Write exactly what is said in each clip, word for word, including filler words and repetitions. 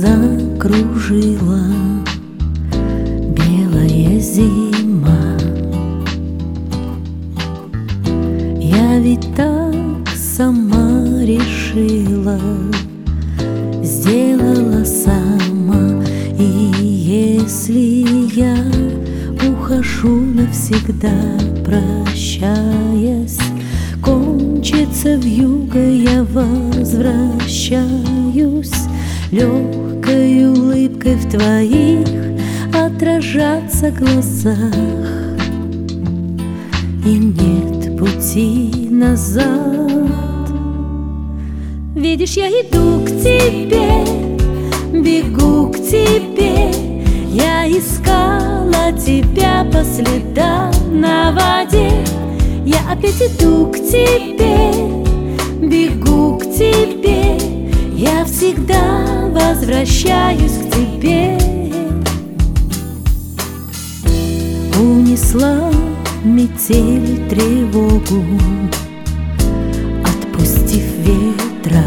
закружила белая зима. Я ведь так сама решила, сделала сама. И если я ухожу навсегда, прощаясь, кончится вьюга, я возвращаюсь, легкой улыбкой в твоих отражаться глазах. И нет пути назад. Видишь, я иду к тебе, бегу к тебе. Я искала тебя по следам на воде. Я опять иду к тебе, бегу к тебе. Я всегда возвращаюсь к тебе. Унесла метель тревогу, отпустив ветра,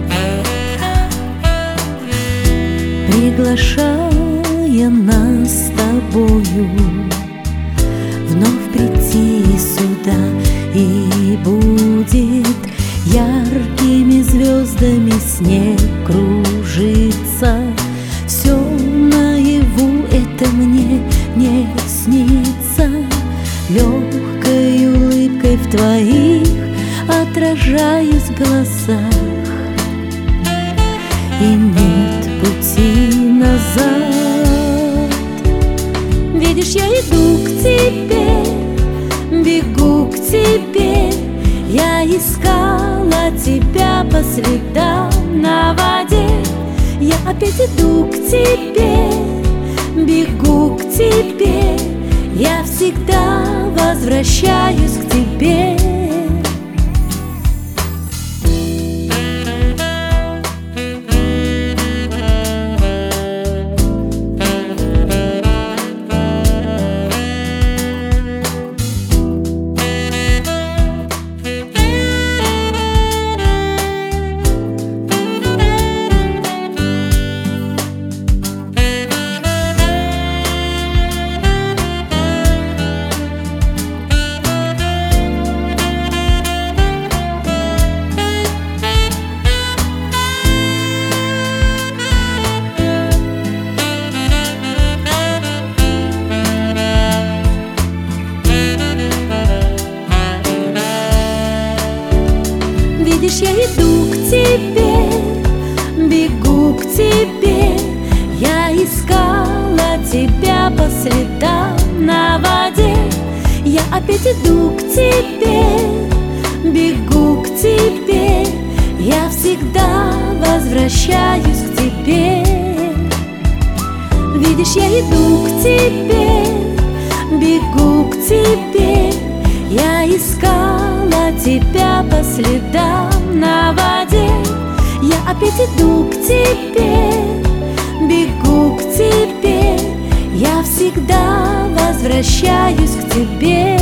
приглашая нас с тобою вновь прийти сюда. И будет яркими звездами снег кружится. Все наяву это мне не снится, легкой улыбкой в твоих отражаюсь в глазах. И нет пути назад. Видишь, я иду к тебе, бегу к тебе. Я искала тебя по следам на воде. Я опять иду к тебе, бегу к тебе. Я всегда возвращаюсь к тебе. Видишь, я иду к тебе, бегу к тебе. Я искала тебя по следам на воде. Я опять иду к тебе, бегу к тебе. Я всегда возвращаюсь к тебе. Видишь, я иду к тебе, бегу к тебе. Я искала тебя по следам на воде. Я опять иду к тебе, бегу к тебе. Я всегда возвращаюсь к тебе.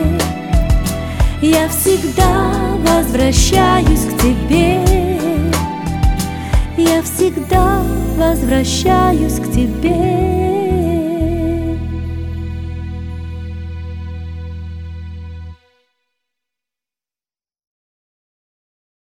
Я всегда возвращаюсь к тебе. Я всегда возвращаюсь к тебе.